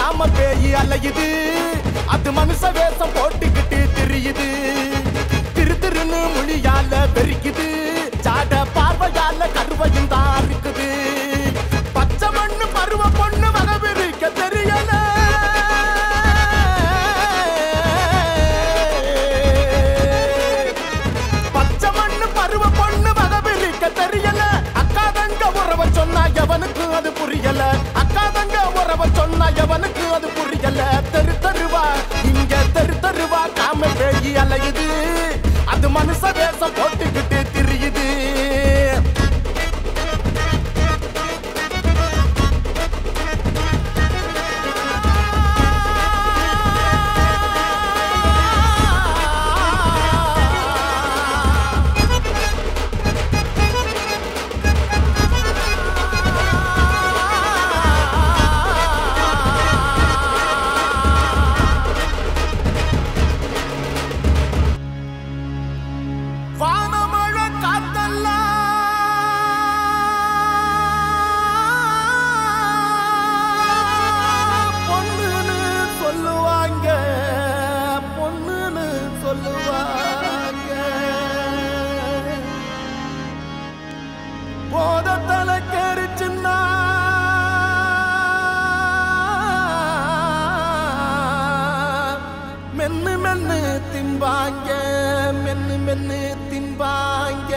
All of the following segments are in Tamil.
காம பேயி அலையுது அது மனுஷ வேஷம் போட்டுக்கிட்டு திரியுது திரு திருன்னு மொழியால பெருக்குது சாட பார்வையால கருவையும் தான் இருக்குது பச்சை மண்ணு பருவ பொண்ணு வகவிருக்க தெரியல பச்சை மண்ணு பருவ பொண்ணு வகவிருக்க தெரியல அக்கா தங்க உறவ சொன்னா எவனுக்கு அது புரியல அக்கா தங்க உறவ சொன்னா எவனுக்கு அது புரியல தெரு தெருவா இங்க தெரு தெருவா காம பேயி அலையுது அது மனுஷ வேஷம் போட்டுக்கிட்டு திரியுது போதத்தல கேரிச்சுன்னா மென்னு மென்னு திம்பாங்க மென்னு மென்னு திம்பாங்க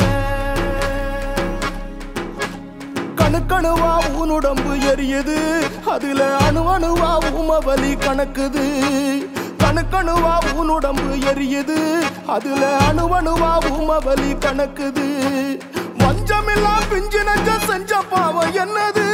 கணுக்கணுவா உன்னுடம்பு எரியுது அதுல அணு அணுவா உமவலி கணக்குது கணுக்கணுவா உன்னுடம்பு எரியுது அதுல அணு அணுவா உமவலி கணக்குது வஞ்சமில்லா பிஞ்சு நெஞ்ச செஞ்ச பாவம் என்னது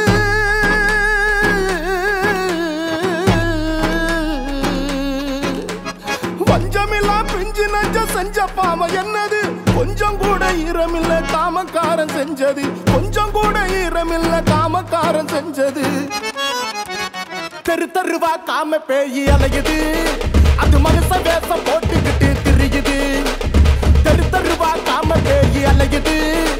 வஞ்சமில்லா பிஞ்சு நெஞ்ச செஞ்ச பாவம் என்னது கொஞ்சம் கூட ஈரமில்ல காமக்காரன் செஞ்சது கொஞ்சம் கூட ஈரமில்ல காமக்காரன் செஞ்சது தெரு தெருவா காம பேயி அலையுது அது மனுஷ வேஷம் போட்டுக்கிட்டு திரியுது தெரு தெருவா காம பேயி அலையுது